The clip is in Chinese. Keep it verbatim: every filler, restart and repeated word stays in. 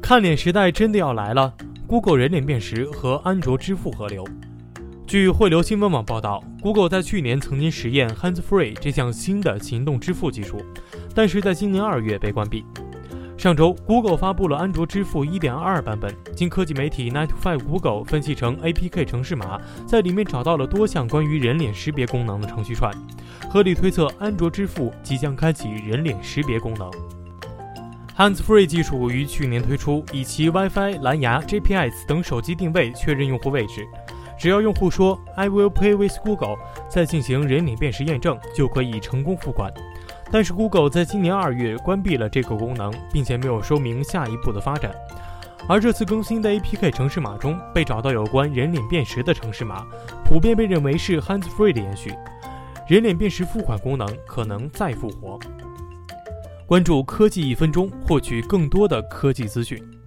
看脸时代真的要来了 ，Google 人脸辨识和安卓支付合流。据汇流新闻网报道 ，Google 在去年曾经实验 Hands-Free 这项新的行动支付技术，但是在今年二月被关闭。上周 ，Google 发布了安卓支付 一点二 版本，经科技媒体 nine to five Google 分析成 A P K 程式码，在里面找到了多项关于人脸识别功能的程序串，合理推测安卓支付即将开启人脸识别功能。Hands-Free 技术于去年推出，以其 WiFi、蓝牙、G P S 等手机定位确认用户位置。只要用户说 I will pay with Google， 再进行人脸辨识验证，就可以成功付款。但是 Google 在今年二月关闭了这个功能，并且没有说明下一步的发展。而这次更新的 A P K 程式码中被找到有关人脸辨识的程式码，普遍被认为是 Hands-Free 的延续。人脸辨识付款功能可能再复活。关注科技一分钟，获取更多的科技资讯。